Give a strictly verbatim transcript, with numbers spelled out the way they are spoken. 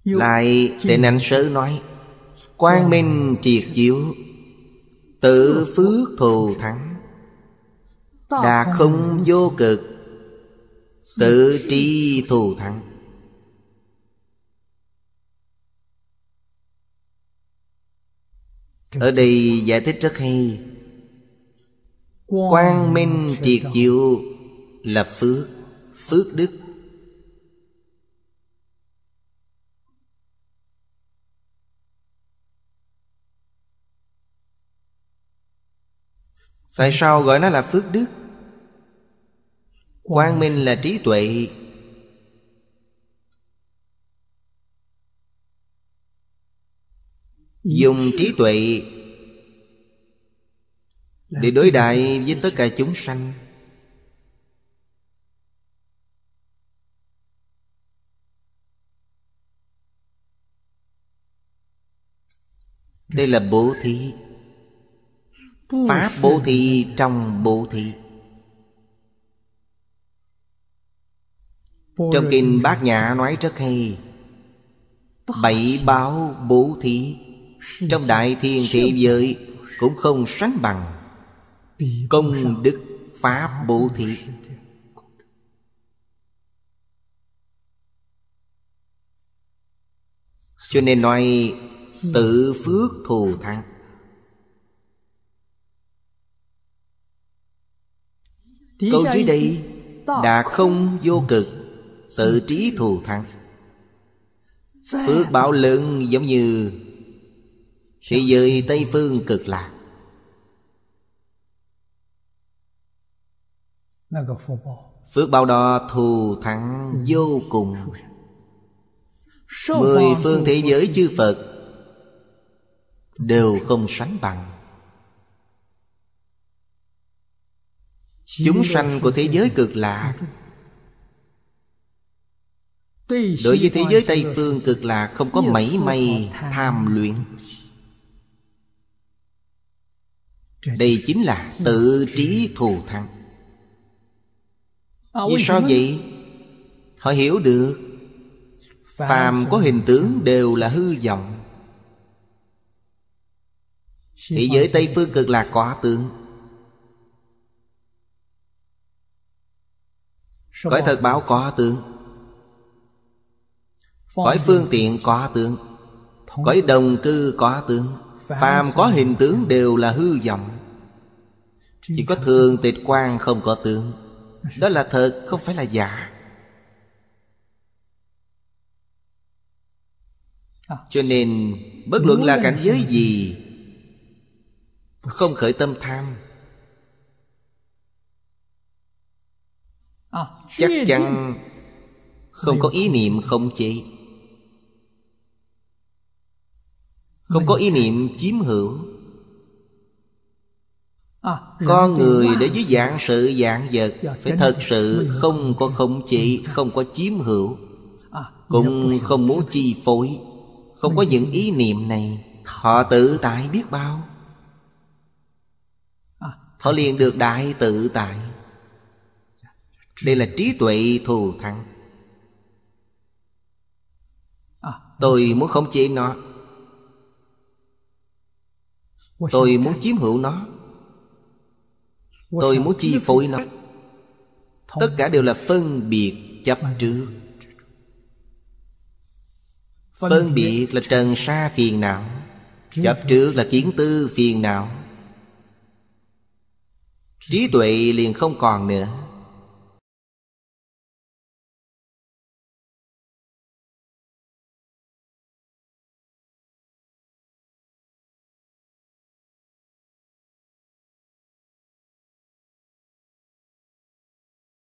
Lại Tịnh Ảnh Sớ nói: quang minh triệt chiếu, tự phước thù thắng, đà không vô cực, tự tri thù thắng. Ở đây giải thích rất hay. Quang minh triệt chiếu là phước, phước đức. Tại sao gọi nó là phước đức? Quang minh là trí tuệ. Dùng trí tuệ để đối đại với tất cả chúng sanh. Đây là bố thí. Pháp bố thí trong bố thí. Trong kinh Bát Nhã nói rất hay: bảy báo bố thí trong đại thiên thế giới cũng không sánh bằng công đức pháp bố thí. Cho nên nói tự phước thù thắng. Câu dưới đây: đã không vô cực, tự trí thù thắng. Phước báo lớn giống như thế giới Tây Phương Cực Lạc. Phước báo đó thù thắng vô cùng. Mười phương thế giới chư Phật đều không sánh bằng. Chúng sanh của thế giới Cực Lạc đối với thế giới Tây Phương Cực Lạc không có mảy may tham luyện. Đây chính là tự trí thù thắng. Vì sao vậy? Họ hiểu được phàm có hình tướng đều là hư vọng. Thế giới Tây Phương Cực Lạc có tướng. Cõi thật báo có tướng. Cõi phương tiện có tướng. Cõi đồng cư có tướng. Phàm có hình tướng đều là hư vọng. Chỉ có thường tịch quang không có tướng. Đó là thật, không phải là giả. Cho nên bất luận là cảnh giới gì, không khởi tâm tham, chắc chắn không có ý niệm khống chế, không có ý niệm chiếm hữu. Con người đối với vạn sự vạn vật phải thật sự không có khống chế, không có chiếm hữu, cũng không muốn chi phối. Không có những ý niệm này, họ tự tại biết bao. Họ liền được đại tự tại. Đây là trí tuệ thù thắng. Tôi muốn khống chế nó, tôi muốn chiếm hữu nó, tôi muốn chi phối nó. Tất cả đều là phân biệt chấp trước. Phân biệt là trần sa phiền não, chấp trước là kiến tư phiền não. Trí tuệ liền không còn nữa.